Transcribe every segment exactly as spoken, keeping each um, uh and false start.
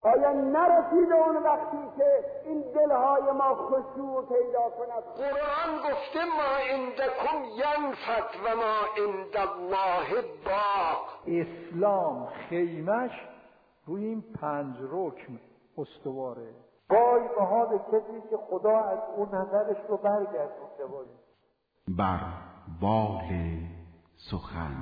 آیا نرسیده اون وقتی که این دلهای ما خشوع پیدا کند؟ قرآن گفته ما عندکم ینفد و ما عند الله باق. اسلام خیمش روی این پنج رکن استواره. وای بها به کسی که خدا از اون نظرش رو برگردونده باشه. بر بال سخن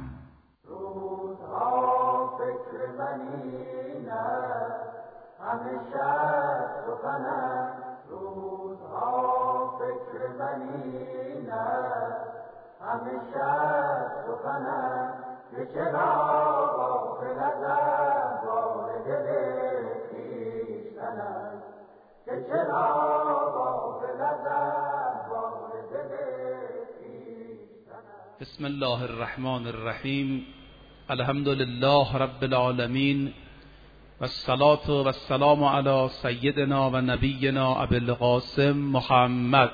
روزها فکر منی نه همیشه سخنم، روزها فکر منی نه همیشه سخنم، که چرا غافل ازم وارد دل خویشتنم، که چرا غافل ازم وارد دل خویشتنم. بسم الله الرحمن الرحیم. الحمد لله رب العالمین و الصلاة و السلام علی سیدنا و نبینا ابی القاسم محمد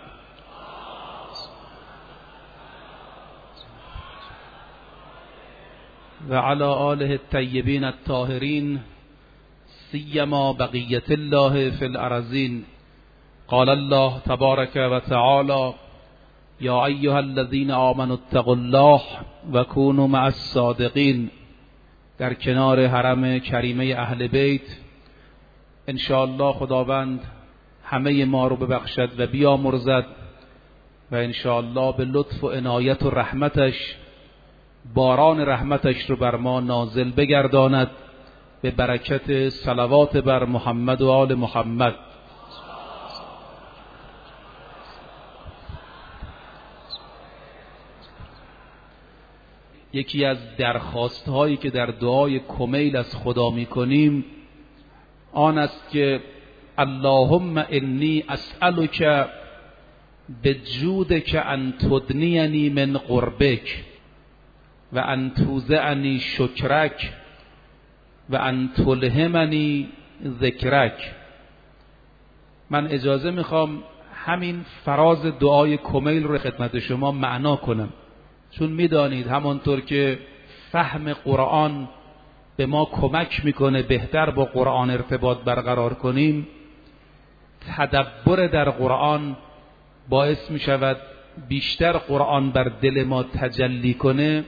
و علی آله الطیبین الطاهرین سیما بقیة الله فی الارضین. قال الله تبارک و تعالی یا ایها الذین آمنوا اتقوا الله و کونوا مع الصادقین. در کنار حرم کریمه اهل بیت انشاءالله خداوند همه ما رو ببخشد و بیامرزد و انشاءالله به لطف و عنایت و رحمتش باران رحمتش رو بر ما نازل بگرداند به برکت صلوات بر محمد و آل محمد. یکی از درخواست هایی که در دعای کمیل از خدا می کنیم آن است که اللهم انی اسألک بجودک ان تدنینی من قربک و ان توزعنی شکرک و ان تلهمنی ذکرک. من اجازه میخوام همین فراز دعای کمیل رو خدمت شما معنا کنم، چون میدانید همانطور که فهم قرآن به ما کمک میکنه بهتر با قرآن ارتباط برقرار کنیم، تدبر در قرآن باعث میشود بیشتر قرآن بر دل ما تجلی کنه،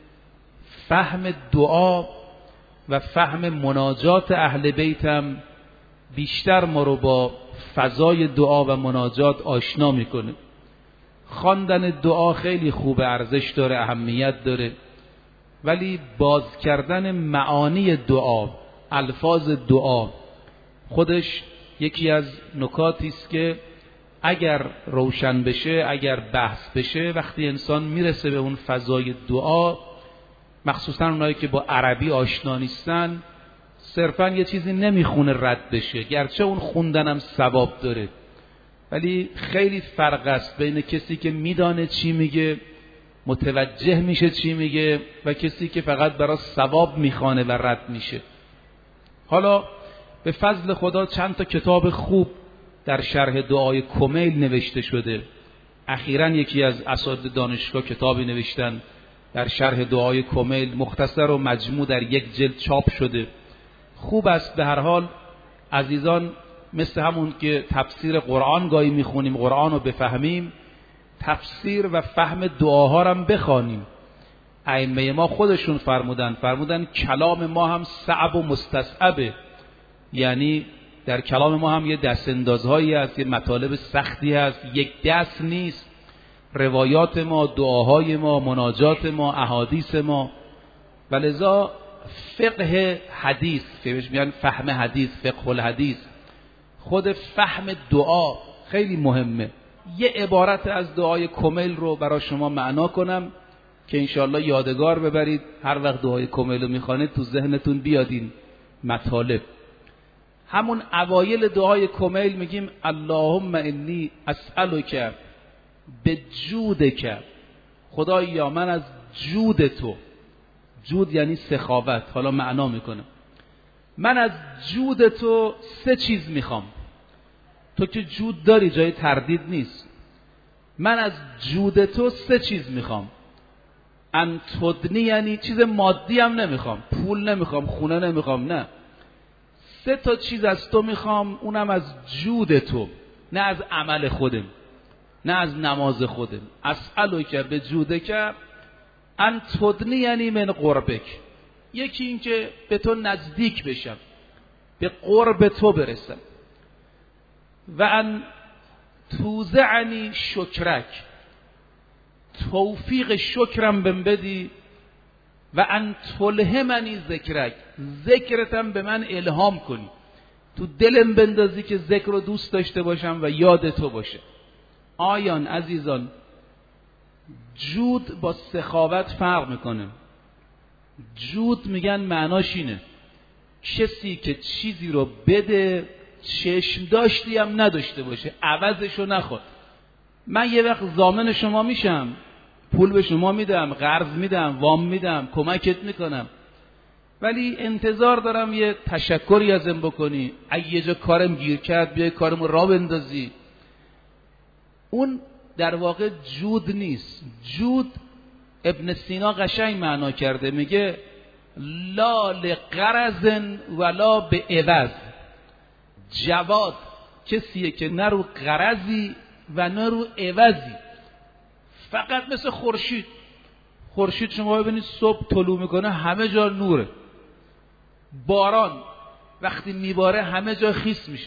فهم دعا و فهم مناجات اهل بیتم بیشتر ما رو با فضای دعا و مناجات آشنا میکنه. خواندن دعا خیلی خوب، ارزش داره، اهمیت داره، ولی باز کردن معانی دعا، الفاظ دعا خودش یکی از نکاتی است که اگر روشن بشه، اگر بحث بشه، وقتی انسان میرسه به اون فضای دعا، مخصوصا اونایی که با عربی آشنا نیستن، صرفا یه چیزی نمیخونه رد بشه، گرچه اون خوندنم ثواب داره، ولی خیلی فرق است بین کسی که میدانه چی میگه، متوجه میشه چی میگه، و کسی که فقط برای ثواب میخوانه و رد میشه. حالا به فضل خدا چند تا کتاب خوب در شرح دعای کمیل نوشته شده. اخیراً یکی از اساتید دانشگاه کتابی نوشتن در شرح دعای کمیل، مختصر و مجموع در یک جلد چاپ شده. خوب است به هر حال عزیزان، مثل همون که تفسیر قرآن گاهی میخونیم قرآن رو بفهمیم، تفسیر و فهم دعاها رو هم بخوانیم. ائمه ما خودشون فرمودن فرمودن کلام ما هم صعب و مستصعبه، یعنی در کلام ما هم یه دست اندازهایی هست، یه مطالب سختی هست، یک دست نیست. روایات ما، دعاهای ما، مناجات ما، احادیث ما، ولذا فقه حدیث که بهش میگن فهم حدیث، فقه الحدیث، خود فهم دعا خیلی مهمه. یه عبارت از دعای کمیل رو برای شما معنا کنم که انشاءالله یادگار ببرید، هر وقت دعای کمیل رو میخوانید تو ذهنتون بیادین مطالب. همون اوایل دعای کمیل میگیم اللهم انی اسألک بجودک، خدایا من از جود تو، جود یعنی سخاوت، حالا معنا میکنم، من از جود تو سه چیز میخوام. تو که جود داری، جای تردید نیست. من از جود تو سه چیز میخوام. ان تدنی یعنی چیز مادی هم نمیخوام، پول نمیخوام، خونه نمیخوام، نه، سه تا چیز از تو میخوام، اونم از جود تو، نه از عمل خودم، نه از نماز خودم. اسألک به جودک ان تدنینی من قربک. یکی این که به تو نزدیک بشم، به قرب تو برسم. و ان توزعنی شکرک، توفیق شکرم بهم بدی. و ان تلهمنی ذکرک، ذکرتم به من الهام کنی، تو دلم بندازی که ذکر رو دوست داشته باشم و یاد تو باشه. آیان عزیزان، جود با سخاوت فرق میکنه. جود میگن معناش اینه کسی که چیزی رو بده چشم داشتی هم نداشته باشه، عوضشو نخواد. من یه وقت ضامن شما میشم، پول به شما میدم، قرض میدم، وام میدم، کمکت میکنم، ولی انتظار دارم یه تشکری ازم بکنی، اگه یه جا کارم گیر کرد بیای کارمو راه بندازی. اون در واقع جود نیست. جود ابن سینا قشنگ معنا کرده، میگه لا لغرض ولا به عوض. جواد کسیه که نه رو غرضی و نه رو عوضی، فقط مثل خورشید. خورشید شما ببینید صبح طلوع میکنه همه جا نوره، باران وقتی میباره همه جا خیس میشه.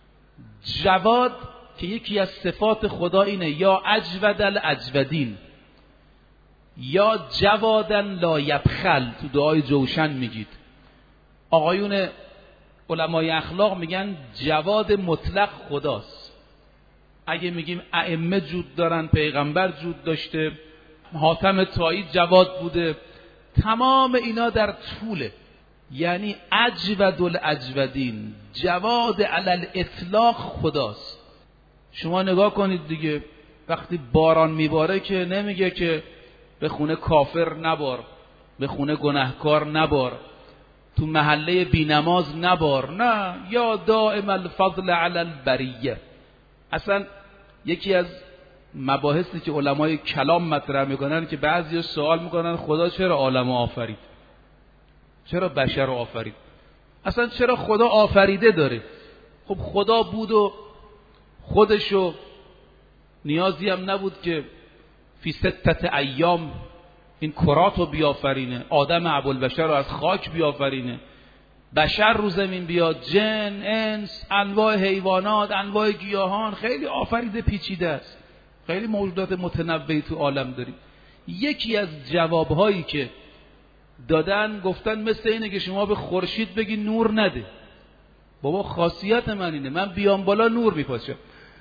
جواد که یکی از صفات خدا اینه، یا اجود الاجودین، یا جوادن لا یبخل. تو دعای جوشن میگید. آقایون علمای اخلاق میگن جواد مطلق خداست. اگه میگیم ائمه جود دارن، پیغمبر جود داشته، حاتم طایی جواد بوده، تمام اینا در طوله. یعنی اجود الاجودین، جواد علی الاطلاق خداست. شما نگاه کنید دیگه، وقتی باران میباره که نمیگه که به خونه کافر نبار، به خونه گناهکار نبار، تو محله بینماز نبار، نه، یا دائم الفضل علی البریه. اصلا یکی از مباحثی که علمای کلام مطرح میکنن که بعضی سوال میکنن خدا چرا عالم آفرید، چرا بشر آفرید، اصلا چرا خدا آفریده داره؟ خب خدا بود و خودشو نیازی هم نبود که فی ستت ایام این کرات رو بیافرینه، آدم ابوالبشر رو از خاک بیافرینه، بشر رو زمین بیاد، جن، انس، انواع حیوانات، انواع گیاهان، خیلی آفریده پیچیده است، خیلی موجودات متنوعی تو عالم داریم. یکی از جوابهایی که دادن گفتن مثل اینه که شما به خورشید بگی نور نده. بابا خاصیت من اینه، من بیام بالا نور میپاشم.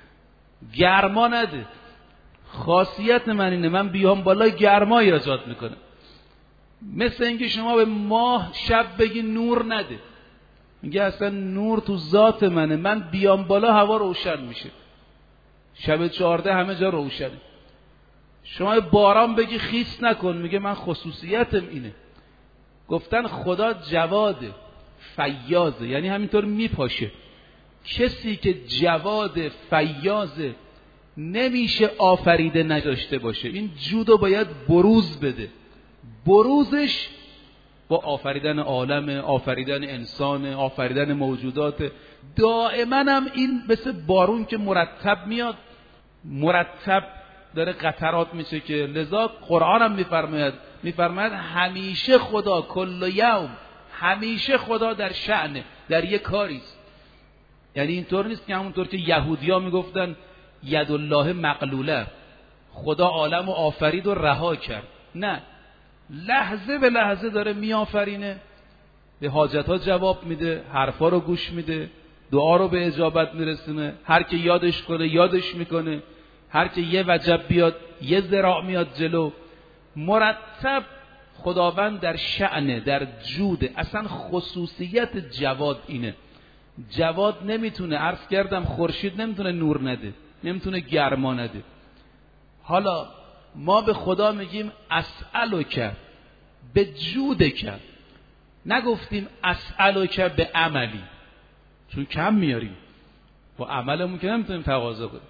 گرما نده، خاصیت من اینه، من بیام بالا گرما ایجاد میکنه. مثل اینکه شما به ماه شب بگی نور نده، میگه اصلا نور تو ذات منه، من بیام بالا هوا روشن میشه، شب چهارده همه جا روشنه. شما باران بگی خیس نکن، میگه من خصوصیتم اینه. گفتن خدا جواده، فیاضه، یعنی همینطور میپاشه. کسی که جواد فیاضه نمیشه آفریده نداشته باشه. این جودو باید بروز بده. بروزش با آفریدن عالم، آفریدن انسان، آفریدن موجودات. دائما هم این مثل بارون که مرتب میاد، مرتب داره قطرات میشه، که لذا قرآن هم میفرماید میفرماید همیشه خدا، کل یوم، همیشه خدا در شأنه، در یک کاریست. یعنی اینطور نیست که همونطور که یهودیا میگفتن ید الله مغلوله، خدا عالم رو آفرید و رها کرد. نه، لحظه به لحظه داره میآفرینه، به حاجت ها جواب میده، حرفا رو گوش میده، دعا رو به اجابت میرسونه. هر که یادش کنه یادش میکنه، هر که یه وجب بیاد یه ذراع میاد جلو. مرتب خداوند در شأنه، در جوده. اصلا خصوصیت جواد اینه. جواد نمیتونه، عرض کردم خورشید نمیتونه نور نده، نمیتونه گرما نده. حالا ما به خدا میگیم اسألک به جودک، نگفتیم اسألک به عملی، چون کم میاریم، با عملمون که نمیتونیم تقاضا کنیم.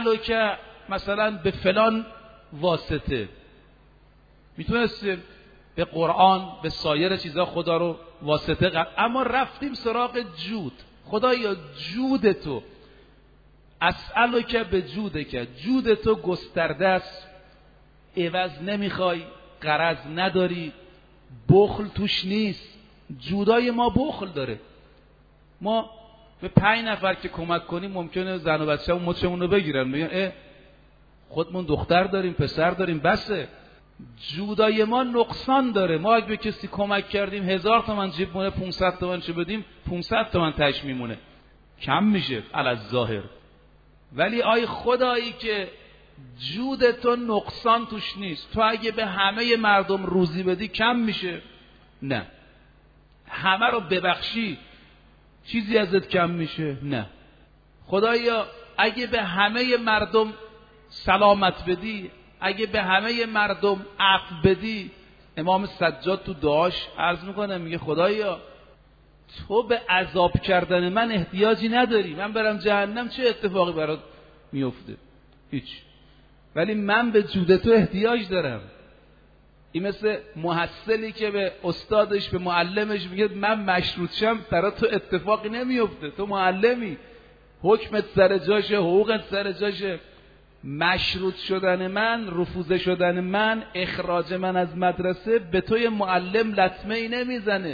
اسألک مثلا به فلان واسطه، میتونستیم به قرآن، به سایر چیزا خدا رو واسطه قرار. اما رفتیم سراغ جود. خدایا جود تو، اسألک به جودک، جود تو گسترده است، عوض نمیخوای، غرض نداری، بخل توش نیست. جودای ما بخل داره. ما به پنج نفر که کمک کنیم ممکنه زن و بچه‌مون مچمون رو بگیرن، میگن اه خودمون دختر داریم، پسر داریم، بسه. جودای ما نقصان داره. ما اگه به کسی کمک کردیم هزار تومن جیب مونه، پانصد تومن چه بدیم، پانصد تومن تاش میمونه، کم میشه علی ظاهر. ولی آی خدایی که جود تو نقصان توش نیست، تو اگه به همه مردم روزی بدی کم میشه؟ نه. همه رو ببخشی چیزی ازت کم میشه؟ نه. خدایا اگه به همه مردم سلامت بدی، اگه به همه مردم عفو بدی، امام سجاد تو دعاش عرض میکنه، میگه خدایا تو به عذاب کردن من احتیاجی نداری، من برم جهنم چه اتفاقی برات میفته؟ هیچ. ولی من به جود تو احتیاج دارم. این مثل محصلی که به استادش، به معلمش میگه من مشروط شم، برات تو اتفاقی نمیفته، تو معلمی، حکمت سر جاشه، حقوقت سر جاشه. مشروط شدن من، رفوزه شدن من، اخراج من از مدرسه به توی معلم لطمه ای نمیزنه.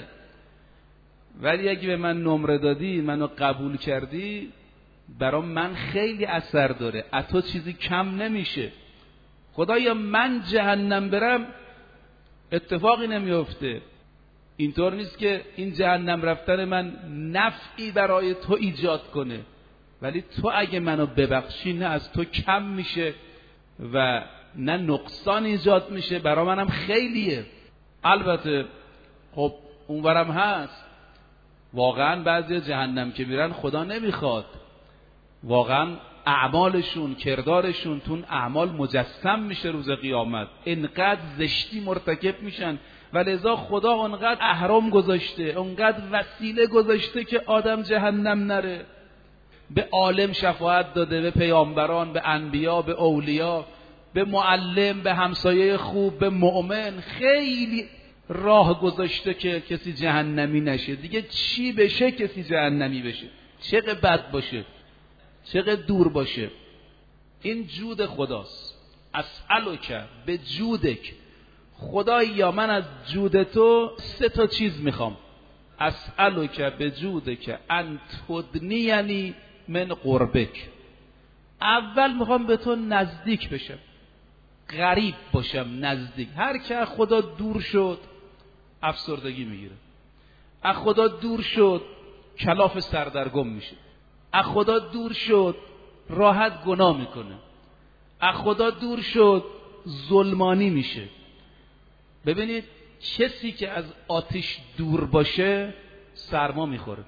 ولی اگه به من نمره دادی، منو قبول کردی، برام من خیلی اثر داره، از تو چیزی کم نمیشه. خدایا من جهنم برم اتفاقی نمیفته. اینطور نیست که این جهنم رفتن من نفعی برای تو ایجاد کنه، ولی تو اگه منو ببخشی نه از تو کم میشه و نه نقصان ایجاد میشه، برای منم خیلیه. البته خب اونورم هست، واقعا بعضی جهنم که میرن خدا نمیخواد، واقعا اعمالشون، کردارشون تون اعمال مجسم میشه روز قیامت، انقدر زشتی مرتکب میشن و لذا خدا اونقدر احرام گذاشته، اونقدر وسیله گذاشته که آدم جهنم نره. به عالم شفاعت داده، به پیامبران، به انبیا، به اولیا، به معلم، به همسایه خوب، به مؤمن، خیلی راه گذاشته که کسی جهنمی نشه. دیگه چی بشه کسی جهنمی بشه؟ چقدر بد باشه، چقدر دور باشه. این جود خداست. اسألک به جودک، خدایا من از جود تو سه تا چیز میخوام. اسألک به جودک ان تدنینی من قربک. اول میخوام به تو نزدیک بشم، غریب باشم، نزدیک. هر که از خدا دور شد افسردگی میگیره، از خدا دور شد کلاف سردرگم میشه، از خدا دور شد راحت گناه میکنه، از خدا دور شد ظلمانی میشه. ببینید کسی که از آتش دور باشه سرما میخوره،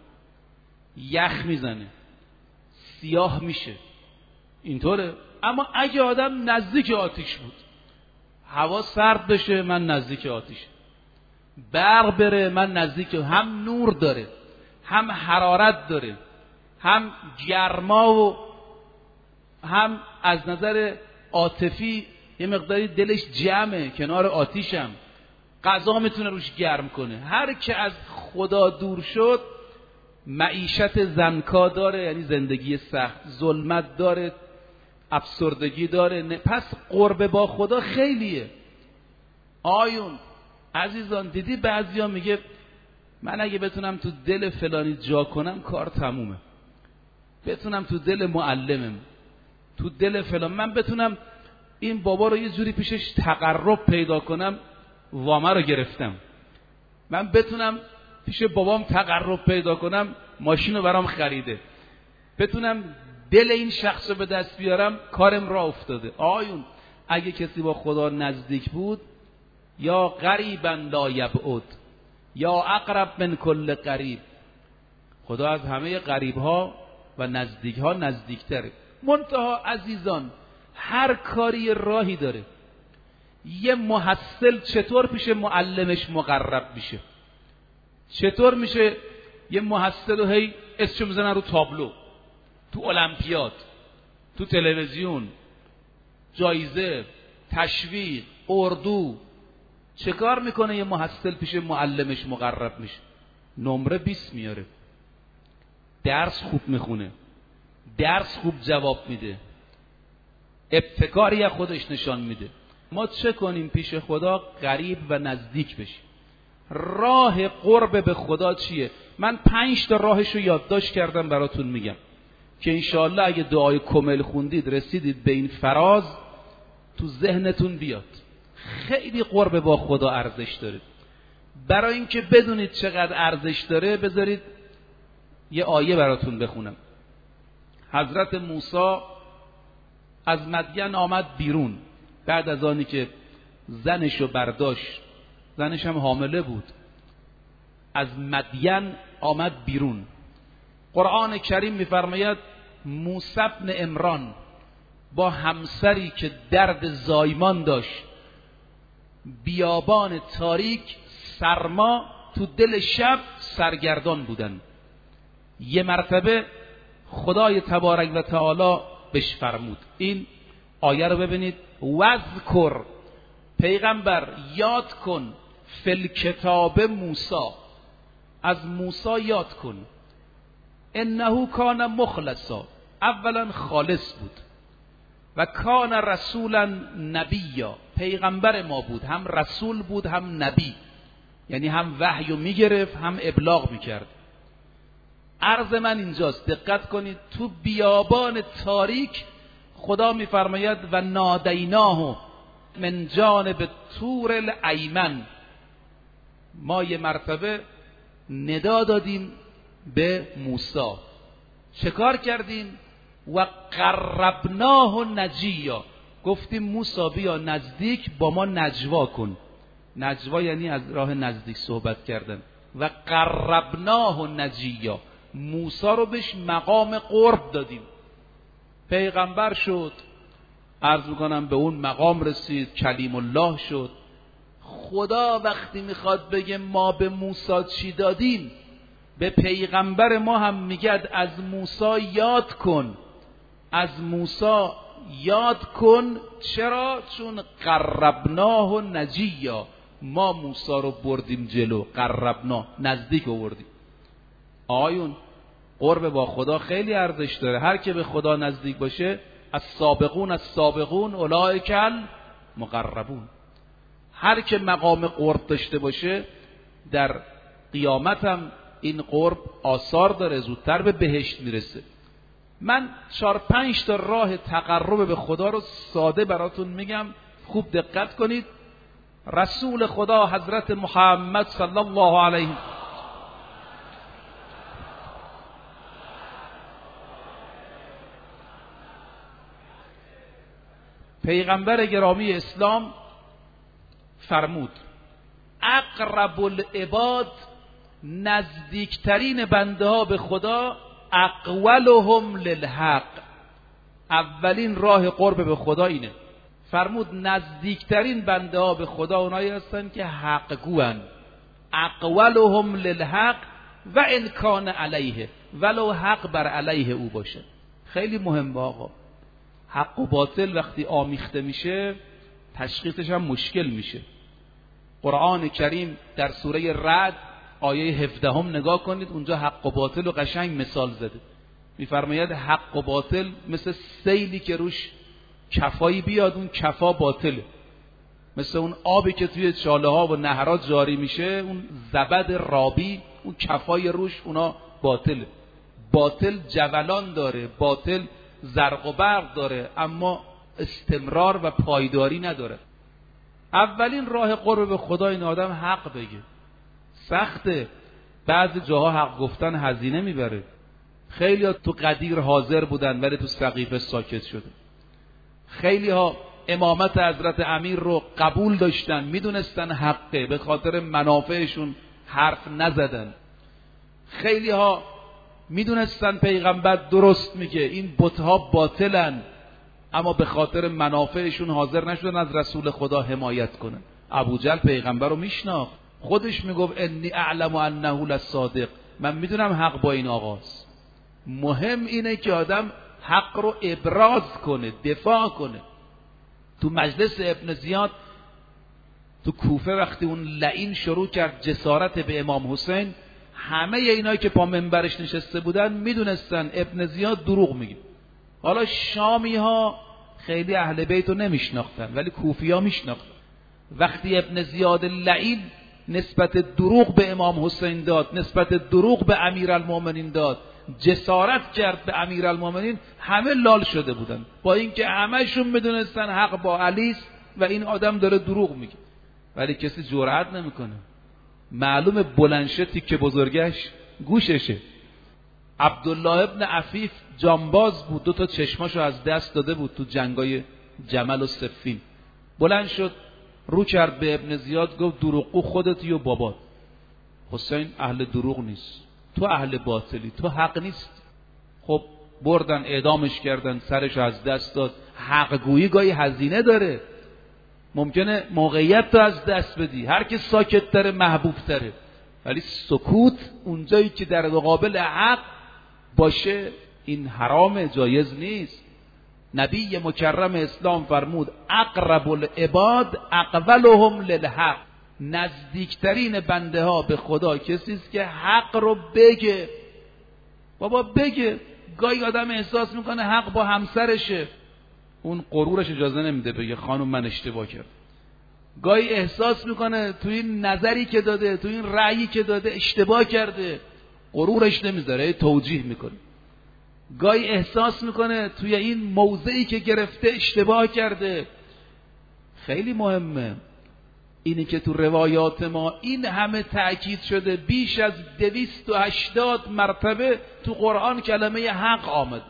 یخ میزنه، سیاه میشه، اینطوره. اما اگه آدم نزدیک آتش بود، هوا سرد بشه من نزدیک آتش، برق بره من نزدیک، هم نور داره، هم حرارت داره، هم گرما و هم از نظر عاطفی یه مقداری دلش جمعه کنار آتیشم، غذا میتونه روش گرم کنه. هر که از خدا دور شد معیشت زنکا داره، یعنی زندگی سخت، ظلمت داره، افسردگی داره. پس قرب با خدا خیلیه. آیون عزیزان دیدی بعضیا میگه من اگه بتونم تو دل فلانی جا کنم کار تمومه، بتونم تو دل معلمم، تو دل فلان، من بتونم این بابا رو یه جوری پیشش تقرب پیدا کنم، وامه رو گرفتم، من بتونم پیش بابام تقرب پیدا کنم، ماشین رو برام خریده، بتونم دل این شخص رو به دست بیارم، کارم را افتاده. آیون اگه کسی با خدا نزدیک بود، یا قریبا لا یبعد یا اقرب من کل قریب، خدا از همه قریب ها و نزدیک ها نزدیکتره. منتها عزیزان هر کاری راهی داره. یه محصل چطور پیش معلمش مقرب میشه؟ چطور میشه یه محصل رو هی اسمشو میزنن رو تابلو، تو المپیاد، تو تلویزیون، جایزه، تشویق، اردو، چه کار میکنه یه محصل پیش معلمش مقرب میشه؟ نمره بیست میاره، درس خوب میخونه، درس خوب جواب میده، ابتکاری از خودش نشان میده. ما چه کنیم پیش خدا؟ قریب و نزدیک بشیم. راه قرب به خدا چیه؟ من پنج تا راهش رو یادداشت کردم براتون میگم که انشاءالله اگه دعای کمل خوندید رسیدید به این فراز تو ذهنتون بیاد. خیلی قرب با خدا ارزش داره. برای اینکه بدونید چقدر ارزش داره بذارید یه آیه براتون بخونم. حضرت موسی از مدین آمد بیرون بعد از آنی که زنشو برداشت، زنش هم حامله بود، از مدین آمد بیرون. قرآن کریم میفرماید موسی بن عمران با همسری که درد زایمان داشت، بیابان تاریک، سرما، تو دل شب سرگردان بودن. یه مرتبه خدای تبارک و تعالی بهش فرمود. این آیه رو ببینید. وذکر، پیغمبر یاد کن، فی کتاب موسی، از موسی یاد کن، انه کان مخلصا، اولا خالص بود، و کان رسولا نبیا، پیغمبر ما بود، هم رسول بود هم نبی، یعنی هم وحی میگرفت هم ابلاغ میکرد. عرض من اینجاست، دقت کنید. تو بیابان تاریک خدا میفرماید و نادیناه من جانب طور الایمن، ما یه مرتبه ندا دادیم به موسی. چه کار کردیم؟ و قربناه نجیا، گفتیم موسی بیا نزدیک با ما نجوا کن. نجوا یعنی از راه نزدیک صحبت کردن. و قربناه نجیا، موسی رو بهش مقام قرب دادیم، پیغمبر شد، عرض میکنم به اون مقام رسید، کلیم الله شد. خدا وقتی میخواد بگه ما به موسی چی دادیم، به پیغمبر ما هم میگد از موسی یاد کن، از موسی یاد کن. چرا؟ چون قربناه و نجیا، ما موسی رو بردیم جلو، قربناه، نزدیک آوردیم. آیون قرب با خدا خیلی ارزش داره. هر که به خدا نزدیک باشه، از سابقون از سابقون اولئک المقربون. هر که مقام قرب داشته باشه در قیامت هم این قرب آثار داره، زودتر به بهشت میرسه. من چهار پنج تا راه تقرب به خدا رو ساده براتون میگم، خوب دقت کنید. رسول خدا حضرت محمد صلی الله علیه پیغمبر گرامی اسلام فرمود اقرب العباد، نزدیکترین بنده ها به خدا، اقولهم للحق، اولین راه قرب به خدا اینه. فرمود نزدیکترین بنده ها به خدا اونایی هستن که حق گوان، اقولهم للحق و ان کان علیه، ولو حق بر علیه او باشه. خیلی مهمه آقا، حق و باطل وقتی آمیخته میشه تشخیصش هم مشکل میشه. قرآن کریم در سوره رعد آیه هفدهم نگاه کنید، اونجا حق و باطل و قشنگ مثال زده. میفرماید حق و باطل مثل سیلی که روش کفایی بیاد، اون کفا باطله. مثل اون آبی که توی چاله ها و نهرات جاری میشه، اون زبد رابی، اون کفای روش، اونا باطله. باطل جولان داره، باطل زرق و برق داره، اما استمرار و پایداری نداره. اولین راه قرب به خدا این آدم حق بگه. سخته، بعضی جاها حق گفتن هزینه میبره. خیلی ها تو قدیر حاضر بودن ولی تو سقیفه ساکت شده. خیلی ها امامت حضرت امیر رو قبول داشتن، میدونستن حقه، به خاطر منافعشون حرف نزدن. خیلی ها میدونستن پیغمبر درست میگه، این بتها باطلن، اما به خاطر منافعشون حاضر نشدن از رسول خدا حمایت کنن. ابوجهل پیغمبر رو میشناخت، خودش میگفت انی اعلم انه لصادق، من میدونم حق با این آقاست. مهم اینه که آدم حق رو ابراز کنه، دفاع کنه. تو مجلس ابن زیاد تو کوفه وقتی اون لعین شروع کرد جسارت به امام حسین، همه اینایی که پا منبرش نشسته بودن میدونستن ابن زیاد دروغ میگه. حالا شامی ها خیلی اهل بیت رو نمیشناختن ولی کوفی ها میشناختن. وقتی ابن زیاد لعین نسبت دروغ به امام حسین داد، نسبت دروغ به امیرالمومنین داد، جسارت کرد به امیرالمومنین، همه لال شده بودن، با اینکه همهشون میدونستن حق با علی است و این آدم داره دروغ میگه، ولی کسی جرئت نمیکنه. معلومه بلندشه تیکه بزرگش گوششه. عبدالله ابن عفیف جانباز بود، دو تا چشماشو از دست داده بود تو جنگای جمل و صفین. بلند شد رو کرد به ابن زیاد، گفت دروغگو خودتی و بابات. حسین اهل دروغ نیست، تو اهل باطلی، تو حق نیست. خب بردن اعدامش کردن، سرش از دست داد. حق گویی گاهی هزینه داره، ممکنه موقعیت تو از دست بدی، هر که ساکت تره محبوب تره، ولی سکوت اونجایی که در مقابل حق باشه این حرام، جایز نیست. نبی مکرم اسلام فرمود اقرب العباد اقولهم للحق، نزدیکترین بنده ها به خدا کسی است که حق رو بگه. بابا بگه. گاهی آدم احساس میکنه حق با همسرشه، اون غرورش اجازه نمیده بگه خانم من اشتباه کردم. گاهی احساس میکنه تو این نظری که داده، تو این رأیی که داده اشتباه کرده، غرورش نمیذاره، توجیه میکنه. گاهی احساس میکنه توی این موضعی که گرفته اشتباه کرده. خیلی مهمه اینی که تو روایات ما این همه تأکید شده، بیش از دویست و هشتاد مرتبه تو قرآن کلمه حق آمد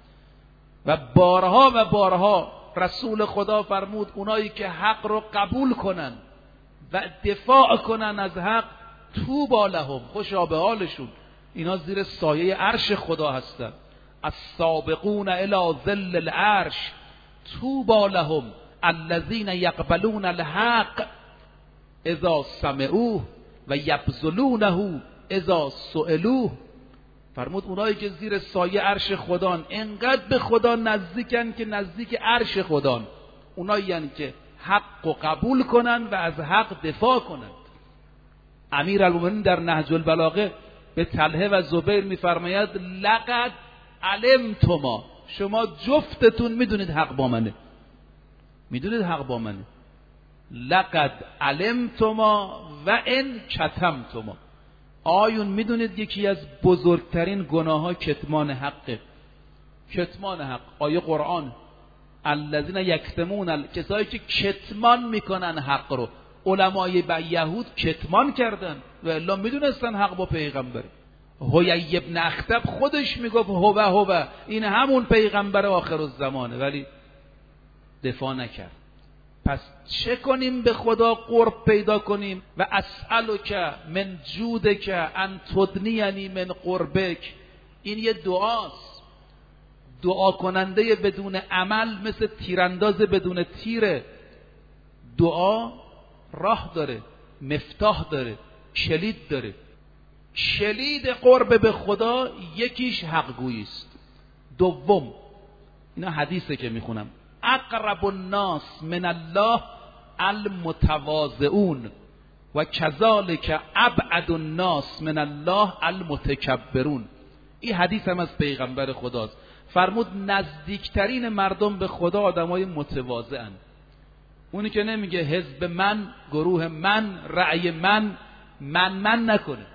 و بارها و بارها رسول خدا فرمود اونایی که حق رو قبول کنن و دفاع کنن از حق، طوبی لهم، خوشا به حالشون، اینا زیر سایه عرش خدا هستن. السابقون الی ظل العرش طوبی لهم الذین یقبلون الحق اذا سمعوه و یبذلونه اذا سئلوه. فرمود اونایی که زیر سایه عرش خدان، انقدر به خدا نزدیکن که نزدیک عرش خدان، اونایی که حق و قبول کنن و از حق دفاع کنن. امیرالمومنین در نهج البلاغه به طلحه و زبیر میفرماید لقد علمتما، شما جفتتون میدونید حق با منه، میدونید حق با منه. لقد علمتما و ان کتمتما، آیون میدونید یکی از بزرگترین گناه ها کتمان حقه. کتمان حق، آیه قرآن الذین یکتمون، کسایی که کتمان میکنن حق رو. علمای با یهود کتمان کردن و الا میدونستن حق با پیغمبر. هویی ابن اخطب خودش میگفت هو هو این همون پیغمبر آخر الزمانه، ولی دفاع نکرد. پس چه کنیم به خدا قرب پیدا کنیم؟ و اسألک من جودک ان تدنینی من قربک. این یه دعاست. دعا کننده بدون عمل مثل تیرانداز بدون تیره. دعا راه داره، مفتاح داره، کلید داره. کلید قرب به خدا یکیش حق گویی است. دوم، اینا حدیثه که میخونم، اقرب الناس من الله المتواضعون و کذالک ابعد الناس من الله المتکبرون. این حدیث هم از پیغمبر خداست. فرمود نزدیکترین مردم به خدا آدمای متواضعن. اونی که نمیگه حزب من، گروه من، رأی من، من من نکنه،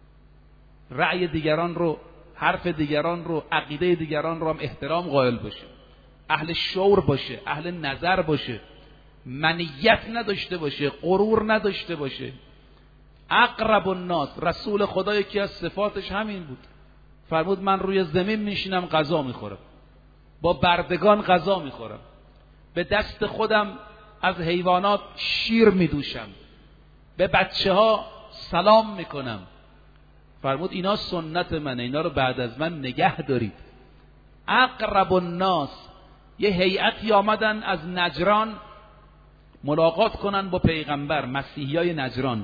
رأی دیگران رو، حرف دیگران رو، عقیده دیگران رو هم احترام قائل باشه، اهل شعور باشه، اهل نظر باشه، منیت نداشته باشه، غرور نداشته باشه. اقرب الناس، رسول خدا یکی از صفاتش همین بود. فرمود من روی زمین میشینم غذا میخورم، با بردگان غذا میخورم، به دست خودم از حیوانات شیر میدوشم، به بچه ها سلام میکنم. فرمود اینا سنت منه، اینا رو بعد از من نگه دارید. اقرب الناس، یه هیئتی آمدن از نجران ملاقات کنن با پیغمبر، مسیحیای نجران.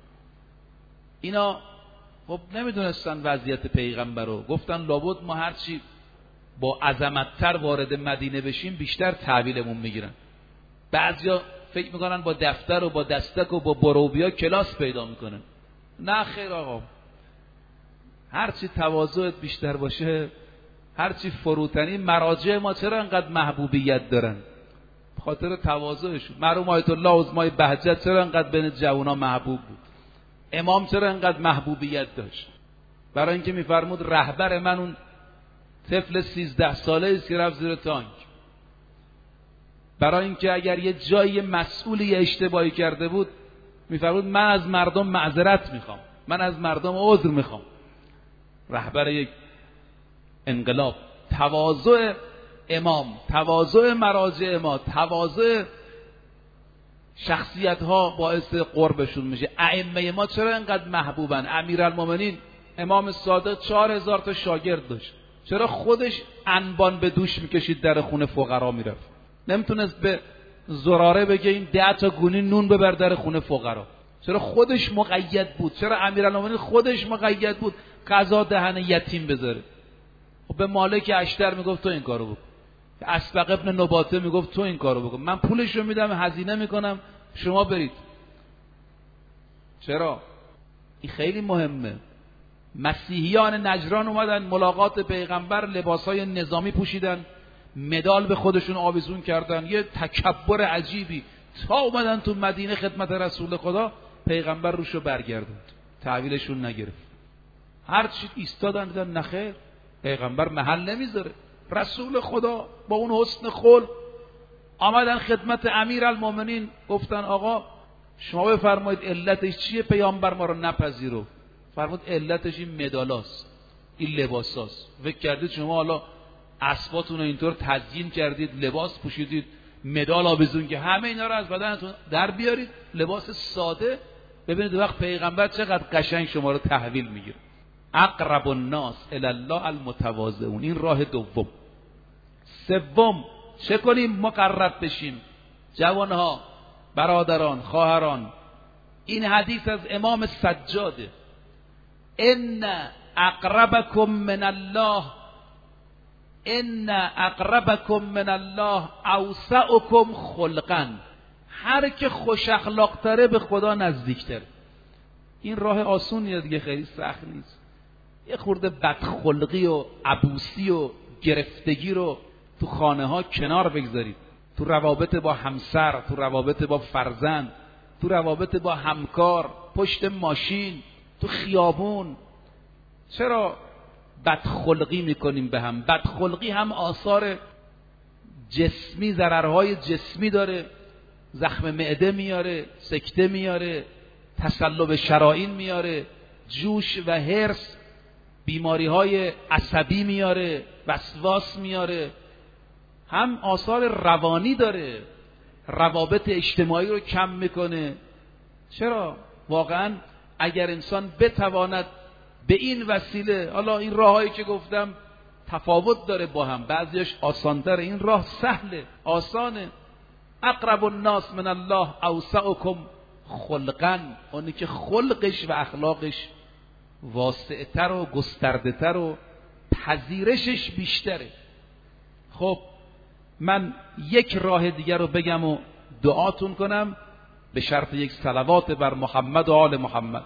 اینا خب نمیدونستن وضعیت پیغمبر رو، گفتن لابد ما هرچی با عظمت‌تر وارد مدینه بشیم بیشتر تحویلمون میگیرن. بعضیا فکر میکنن با دفتر و با دستک و با بروبیا کلاس پیدا میکنن. نه خیر آقا، هرچی تواضعت بیشتر باشه، هرچی فروتنی. مراجع ما چرا انقدر محبوبیت دارن؟ به خاطر تواضعشون. مرحوم آیت الله عظمای بهجت چرا انقدر بین جوونا محبوب بود؟ امام چرا انقدر محبوبیت داشت؟ برای اینکه میفرمود رهبر من اون طفل سیزده ساله است که رفت زیر تانک. برای اینکه اگر یه جایی مسئولی اشتباهی کرده بود میفرمود من از مردم معذرت میخوام، من از مردم عذر میخوام. رهبر یک انقلاب. تواضع امام، تواضع مراجع ما، تواضع شخصیت ها باعث قربشون میشه. ائمه ما چرا انقدر محبوبن؟ امیرالمومنین امام صادق چهار هزار تا شاگرد داشت. چرا خودش انبان به دوش میکشید در خونه فقرا میرفت؟ نمیتونست به زراره بگه این ده تا گونی نون ببر در خونه فقرا؟ چرا خودش مقید بود؟ چرا امیرالمومنین خودش مقید بود غذا دهن یتیم بذاره؟ خب به مالک اشتر میگفت تو این کارو بکن، اسبق ابن نباته میگفت تو این کارو بکن، من پولش رو میدم هزینه میکنم شما برید. چرا؟ این خیلی مهمه. مسیحیان نجران اومدن ملاقات پیغمبر، لباسای نظامی پوشیدن، مدال به خودشون آویزون کردن، یه تکبر عجیبی، تا اومدن تو مدینه خدمت رسول خدا، پیغمبر روشو برگردوند، تحویلشون نگرفت. هر چی ایستادن دیدن نخیر، پیغمبر محل نمیذاره. رسول خدا با اون حسن خلق آمدن خدمت امیرالمومنین، گفتن آقا شما بفرمایید علتش چیه پیامبر ما رو نپذیرفت؟ فرمود علتش این مدالاست، این لباساست. فکر کردید شما حالا اسباتون رو اینطور تزیین کردید، لباس پوشیدید، مدال آویزون که همه اینا رو از بدنتون در بیارید، لباس ساده. ببینید وقت پیغمبر چقدر قشنگ شما رو تحویل میگیره. اقرب الناس الی الله المتواضعون. این راه دوم. سوم چه کنیم مقرب بشیم؟ جوانها، برادران، خواهران، این حدیث از امام سجاده: ان اقربکم من الله ان اقربکم من الله اوسعکم خلقا. هر که خوش اخلاق تره به خدا نزدیکتره. این راه آسونیه دیگه، خیلی سخت نیست. یه خورده بدخلقی و عبوسی و گرفتگی رو تو خانه ها کنار بگذارید. تو روابط با همسر، تو روابط با فرزند، تو روابط با همکار، پشت ماشین، تو خیابون. چرا بدخلقی میکنیم به هم؟ بدخلقی هم آثار جسمی، ضررهای جسمی داره. زخم معده میاره، سکته میاره، تصلب شرائین میاره، جوش و هرس، بیماری های عصبی میاره، وسواس میاره. هم آثار روانی داره، روابط اجتماعی رو کم میکنه. چرا؟ واقعا اگر انسان بتواند به این وسیله، حالا این راههایی که گفتم تفاوت داره با هم، بعضیش آسان‌تره، این راه سهله، آسانه. اقرب الناس من الله اوسعکم خلقا. اونی که خلقش و اخلاقش واسعتر و گسترده‌تر و پذیرشش بیشتره. خب من یک راه دیگر رو بگم و دعاتون کنم، به شرط یک صلوات بر محمد و آل محمد.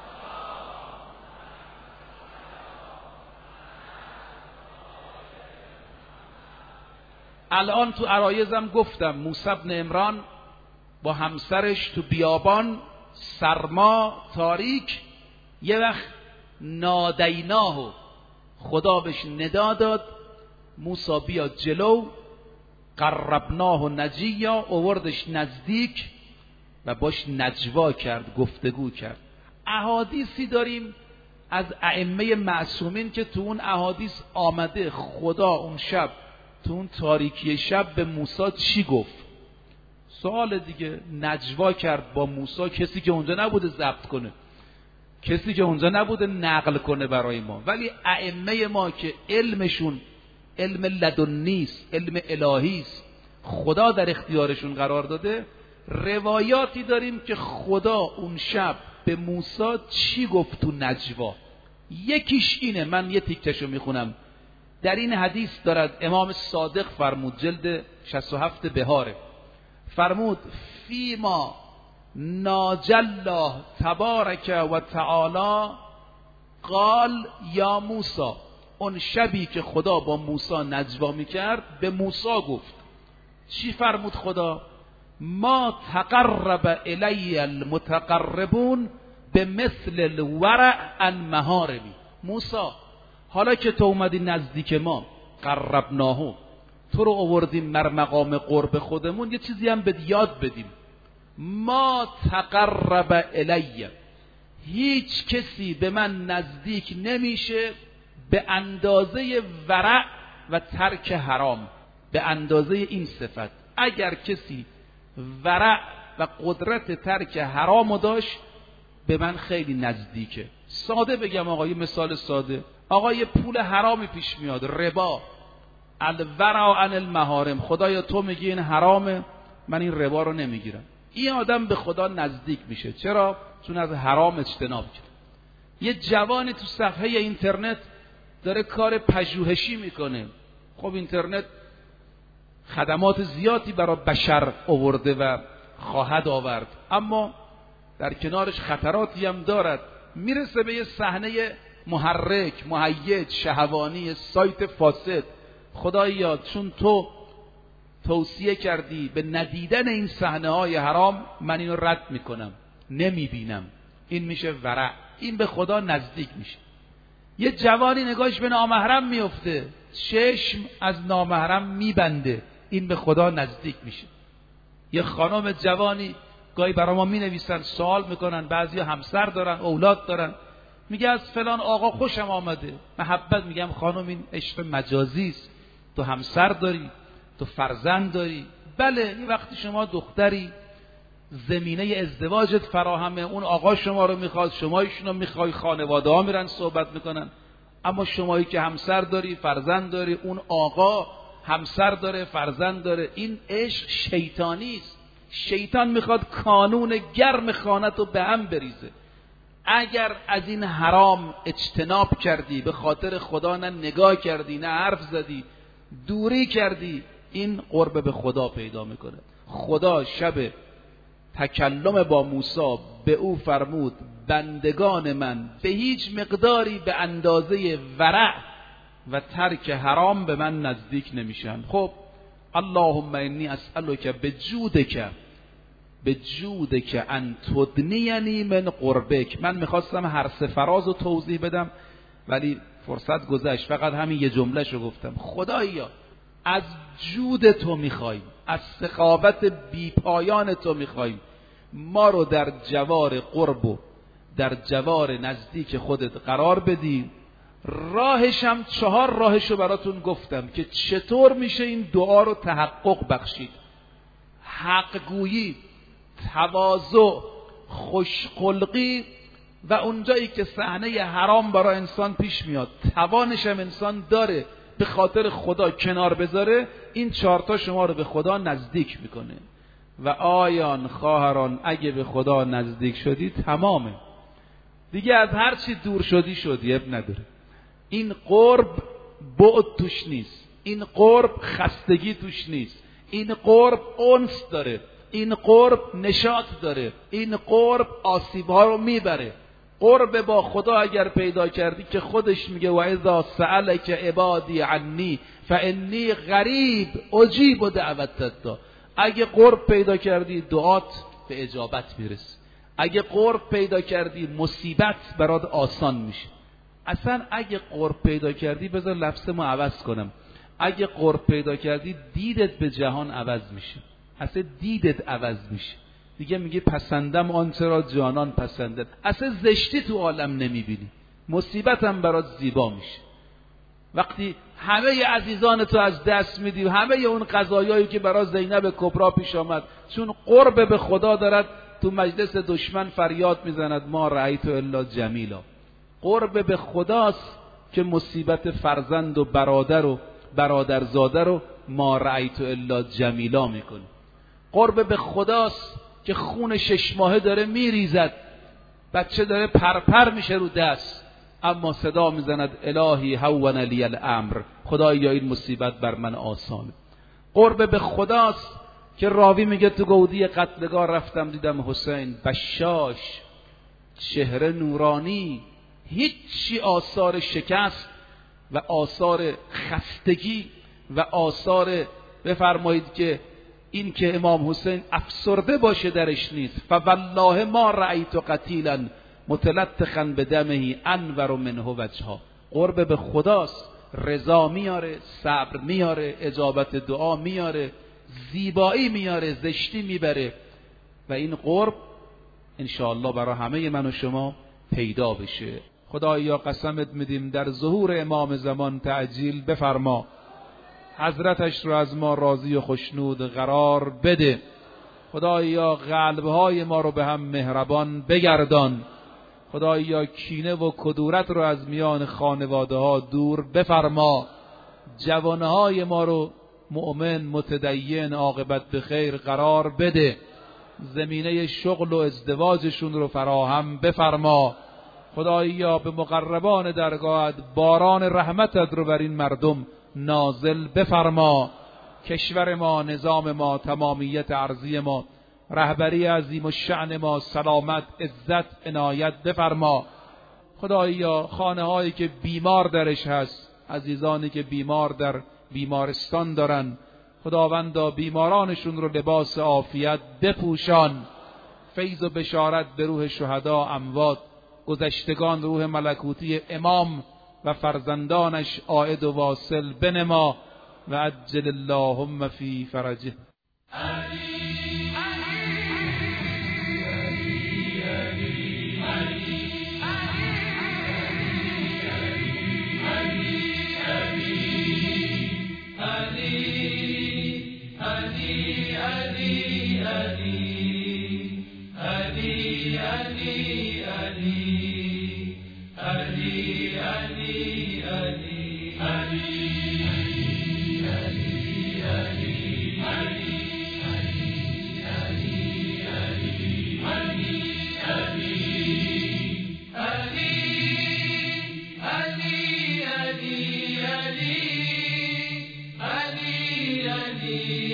الان تو عرایزم گفتم موسی بن عمران با همسرش تو بیابان، سرما، تاریک، یه وقت نادیناه، خدا بهش ندا داد موسی بیا جلو، قربناه نجیا، آوردش نزدیک و باش نجوا کرد، گفتگو کرد. احادیثی داریم از ائمه معصومین که تو اون احادیث آمده خدا اون شب تو اون تاریکی شب به موسی چی گفت. سوال دیگه، نجوا کرد با موسی، کسی که اونجا نبوده ضبط کنه، کسی که اونجا نبوده نقل کنه برای ما، ولی ائمه ما که علمشون علم لدنی است، علم الهی است، خدا در اختیارشون قرار داده. روایاتی داریم که خدا اون شب به موسی چی گفت تو نجوا. یکیش اینه، من یه تیکتشو میخونم. در این حدیث دارد امام صادق فرمود، جلد شصت و هفت بهاره، فرمود فیما ناجی الله تبارک و تعالی قال یا موسی، اون شبی که خدا با موسی نجوا میکرد به موسی گفت. چی فرمود خدا؟ ما تقرب الی المتقربون به مثل الورع عن محارمی. موسی حالا که تو اومدی نزدیک ما، قربناه، تو رو آوردیم مر مقام قرب خودمون، یه چیزی هم به یاد بدیم. ما تقرب الی، هیچ کسی به من نزدیک نمیشه به اندازه ورع و ترک حرام، به اندازه این صفت. اگر کسی ورع و قدرت ترک حرامو داشت به من خیلی نزدیکه. ساده بگم آقا، یه مثال ساده، آقا یه پول حرامی پیش میاد، ربا، الورع عن المحارم، خدایا تو میگی این حرامه، من این ربا رو نمیگیرم. این آدم به خدا نزدیک میشه. چرا؟ چون از حرام اجتناب کرد. یه جوانی تو صفحه اینترنت داره کار پژوهشی میکنه. خب اینترنت خدمات زیادی برای بشر آورده و خواهد آورد، اما در کنارش خطراتی هم دارد. میرسه به یه صحنه محرک، مهیج، شهوانی، سایت فاسد. خدایا چون تو توصیه کردی به ندیدن این صحنه های حرام، من اینو رد میکنم، نمیبینم. این میشه ورع، این به خدا نزدیک میشه. یه جوانی نگاهش به نامحرم میفته، چشم از نامحرم میبنده، این به خدا نزدیک میشه. یه خانم جوانی گاهی برای ما مینویسن، سوال میکنن، بعضی همسر دارن، اولاد دارن، میگه از فلان آقا خوشم آمده، محبت. میگم خانم این عشق مجازی است، تو همسر داری، تو فرزند داری. بله یه وقتی شما دختری، زمینه ازدواجت فراهمه، اون آقا شما رو میخواد، شما ایشونو میخوای، خانواده ها میرن صحبت میکنن. اما شمایی که همسر داری، فرزند داری، اون آقا همسر داره، فرزند داره، این عشق شیطانی است. شیطان میخواد کانون گرم خانت رو به هم بریزه. اگر از این حرام اجتناب کردی، به خاطر خدا نه نگاه کردی، نه حرف زدی، دوری کردی، این قرب به خدا پیدا میکنه. خدا شب تکلم با موسی به او فرمود بندگان من به هیچ مقداری به اندازه ورع و ترک حرام به من نزدیک نمیشن. خب اللهم انی اسألک بجودک بجودک ان تدنینی من قربک. من میخواستم هر سه فراز رو توضیح بدم ولی فرصت گذشت، فقط همین یه جملهش رو گفتم. خدایا از جود تو میخوایم، از سخاوت بی پایان تو میخوایم، ما رو در جوار قرب و در جوار نزدیک خودت قرار بدی. راهش هم چهار راهشو براتون گفتم که چطور میشه این دعا رو تحقق بخشید. حق گویی، تواضع، خوشخلقی و اونجایی که صحنه حرام برای انسان پیش میاد توانش هم انسان داره به خاطر خدا کنار بذاره، این چهارتا شما رو به خدا نزدیک میکنه. و آیان خواهران اگه به خدا نزدیک شدی تمامه دیگه، از هر چی دور شدی شدی، اب نداره. این قرب بعد توش نیست، این قرب خستگی توش نیست، این قرب انس داره، این قرب نشاط داره، این قرب آسیبها رو میبره. قرب با خدا اگر پیدا کردی که خودش میگه و اذا سألک عبادی عنی فانی قریب اجیب دعوت الداع. اگه قرب پیدا کردی دعات به اجابت میرسه. اگه قرب پیدا کردی مصیبت برات آسان میشه. اصلا اگه قرب پیدا کردی، بذار لفظ ما عوض کنم، اگه قرب پیدا کردی دیدت به جهان عوض میشه. اصلا دیدت عوض میشه دیگه. میگه پسندم آنچه را جانان پسندد. اصلا زشتی تو عالم نمیبینی، مصیبت هم برات زیبا میشه. وقتی همه عزیزان تو از دست میدی و همه اون قضایایی که برای زینب کبرا پیش آمد، چون قرب به خدا دارد، تو مجلس دشمن فریاد میزند ما رأیت الا جمیلا. قرب به خداست که مصیبت فرزند و برادر و برادرزاده رو ما رأیت الا جمیلا میکنه. قرب به خداست که خون شش ماهه داره میریزد، بچه داره پرپر میشه رو دست، اما صدا میزند الهی هون لی الامر، خدایا این مصیبت بر من آسانه. قرب به خداست که راوی میگه تو گودی قتلگاه رفتم دیدم حسین بشاش، چهره نورانی، هیچی آثار شکست و آثار خستگی و آثار بفرمایید که این که امام حسین افسرده باشه درش نیست. فوالله ما رأیت قتیلا متلطخا بدمه انور منه وجها. قرب به خداست، رضا میاره، صبر میاره، اجابت دعا میاره، زیبایی میاره، زشتی میبره و این قرب انشاءالله برای همه من و شما پیدا بشه. خدایا قسمت میدیم در ظهور امام زمان تعجیل بفرما، حضرتش رو از ما راضی و خشنود قرار بده. خدایا قلبهای ما رو به هم مهربان بگردان. خدایا کینه و کدورت رو از میان خانواده ها دور بفرما. جوانهای ما رو مؤمن متدین عاقبت به خیر قرار بده. زمینه شغل و ازدواجشون رو فراهم بفرما. خدایا به مقربان درگاهت باران رحمتت رو بر این مردم نازل بفرما. کشور ما، نظام ما، تمامیت ارضی ما، رهبری عظیم و شأن ما، سلامت، عزت، عنایت بفرما. خدایا خانه هایی که بیمار درش هست، عزیزانی که بیمار در بیمارستان دارن، خداوندا بیمارانشون رو لباس عافیت بپوشان. فیض و بشارت به روح شهدا اموات، گذشتگان روح ملکوتی امام و فرزندانش عائد و واصل بنما و عجل اللهم فی فرجه. Ali, Ali, Ali, Ali, Ali.